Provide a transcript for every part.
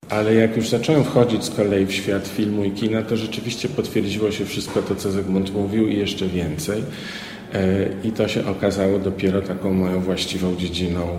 Ale jak już zacząłem wchodzić z kolei w świat filmu i kina, to rzeczywiście potwierdziło się wszystko to, co Zygmunt mówił i jeszcze więcej. I to się okazało dopiero taką moją właściwą dziedziną,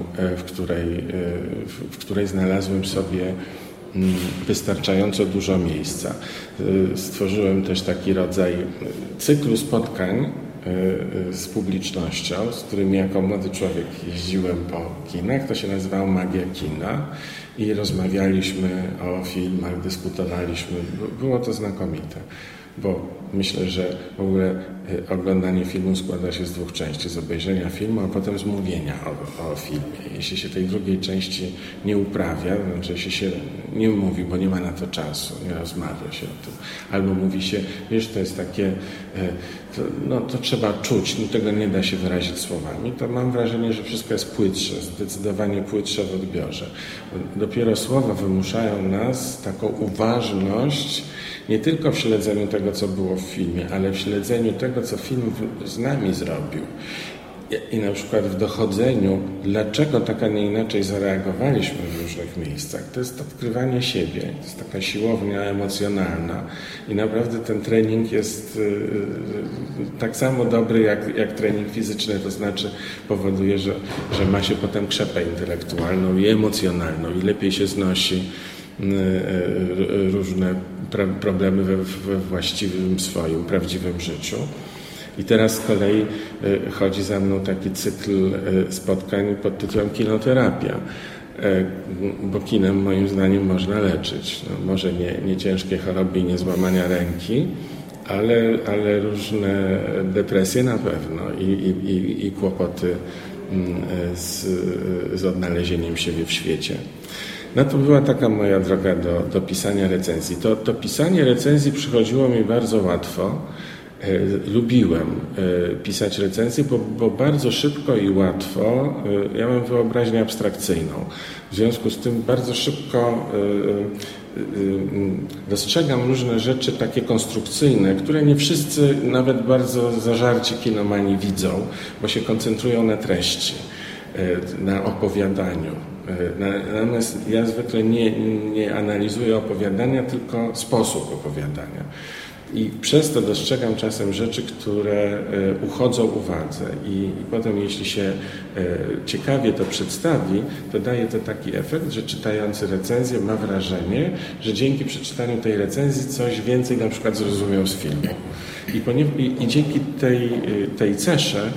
w której znalazłem sobie wystarczająco dużo miejsca. Stworzyłem też taki rodzaj cyklu spotkań z publicznością, z którymi jako młody człowiek jeździłem po kinach. To się nazywało Magia Kina i rozmawialiśmy o filmach, dyskutowaliśmy. Było to znakomite, bo myślę, że w ogóle oglądanie filmu składa się z dwóch części. Z obejrzenia filmu, a potem z mówienia o filmie. Jeśli się tej drugiej części nie uprawia, znaczy jeśli się nie mówi, bo nie ma na to czasu, nie rozmawia się o tym, albo mówi się, wiesz, to jest takie, to trzeba czuć, tego nie da się wyrazić słowami, to mam wrażenie, że wszystko jest płytsze, zdecydowanie płytsze w odbiorze. Dopiero słowa wymuszają nas taką uważność, nie tylko w śledzeniu tego, co było w filmie, ale w śledzeniu tego, co film z nami zrobił. I na przykład w dochodzeniu, dlaczego tak, a nie inaczej zareagowaliśmy w różnych miejscach. To jest odkrywanie siebie, to jest taka siłownia emocjonalna i naprawdę ten trening jest tak samo dobry jak trening fizyczny, to znaczy powoduje, że ma się potem krzepę intelektualną i emocjonalną i lepiej się znosi różne problemy we właściwym swoim, prawdziwym życiu. I teraz z kolei chodzi za mną taki cykl spotkań pod tytułem Kinoterapia, bo kinem moim zdaniem można leczyć. Może nie ciężkie choroby i nie złamania ręki, ale różne depresje na pewno i kłopoty z odnalezieniem siebie w świecie. No to była taka moja droga do pisania recenzji. To pisanie recenzji przychodziło mi bardzo łatwo. Lubiłem pisać recenzje, bo bardzo szybko i łatwo, ja mam wyobraźnię abstrakcyjną. W związku z tym bardzo szybko dostrzegam różne rzeczy takie konstrukcyjne, które nie wszyscy, nawet bardzo zażarci kinomani widzą, bo się koncentrują na treści, na opowiadaniu. Natomiast ja zwykle nie analizuję opowiadania, tylko sposób opowiadania. I przez to dostrzegam czasem rzeczy, które uchodzą uwadze i potem jeśli się ciekawie to przedstawi, to daje to taki efekt, że czytający recenzję ma wrażenie, że dzięki przeczytaniu tej recenzji coś więcej na przykład zrozumiał z filmu. I dzięki tej cesze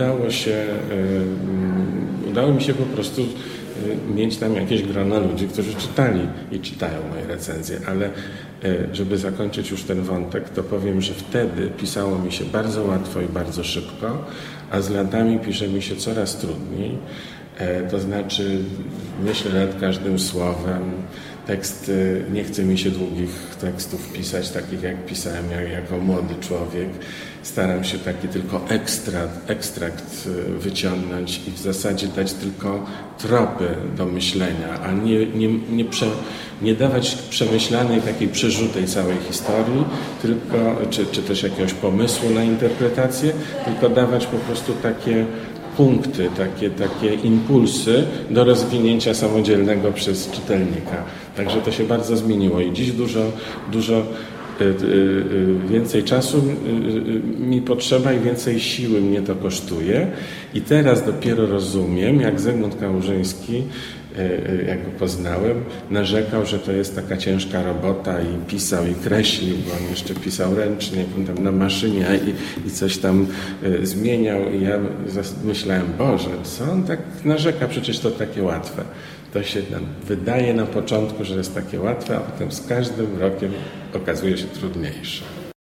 udało mi się po prostu mieć tam jakieś grono ludzi, którzy czytali i czytają moje recenzje, ale żeby zakończyć już ten wątek, to powiem, że wtedy pisało mi się bardzo łatwo i bardzo szybko, a z latami pisze mi się coraz trudniej. To znaczy myślę nad każdym słowem, nie chce mi się długich tekstów pisać, takich jak pisałem jako młody człowiek. Staram się taki tylko ekstrakt wyciągnąć i w zasadzie dać tylko tropy do myślenia, a nie dawać przemyślanej takiej przerzutej całej historii, tylko, czy też jakiegoś pomysłu na interpretację, tylko dawać po prostu takie punkty, takie impulsy do rozwinięcia samodzielnego przez czytelnika. Także to się bardzo zmieniło i dziś dużo więcej czasu mi potrzeba i więcej siły mnie to kosztuje. I teraz dopiero rozumiem, jak Zygmunt Kałużyński, jak go poznałem, narzekał, że to jest taka ciężka robota i pisał i kreślił, bo on jeszcze pisał ręcznie, tam na maszynie i coś tam zmieniał i ja myślałem, Boże, co on tak narzeka, przecież to takie łatwe. To się nam wydaje na początku, że jest takie łatwe, a potem z każdym rokiem okazuje się trudniejsze.